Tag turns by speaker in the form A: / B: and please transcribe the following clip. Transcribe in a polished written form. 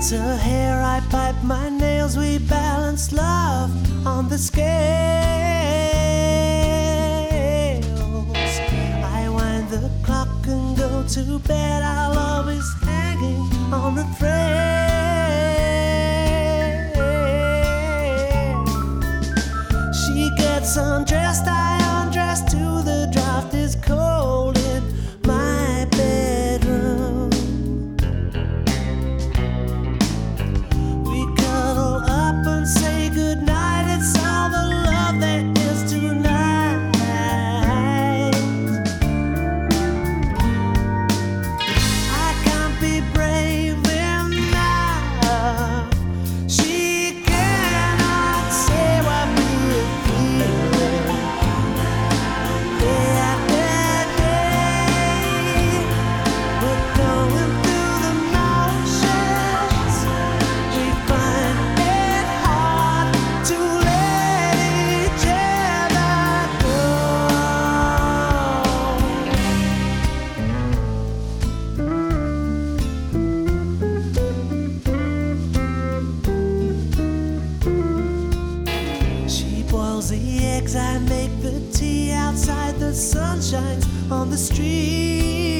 A: Her hair, I pipe my nails, we balance love on the scales. I wind the clock and go to bed, our love is hanging on the thread. She gets undressed, I undress too, the draft is cold in my bedroom. Say goodnight, it's all the love there is tonight. I can't be brave enough. She cannot say what we're feeling. Day after day, we're going through the motions. We find to let each other go. She boils the eggs, I make the tea. Outside the sun shines on the street.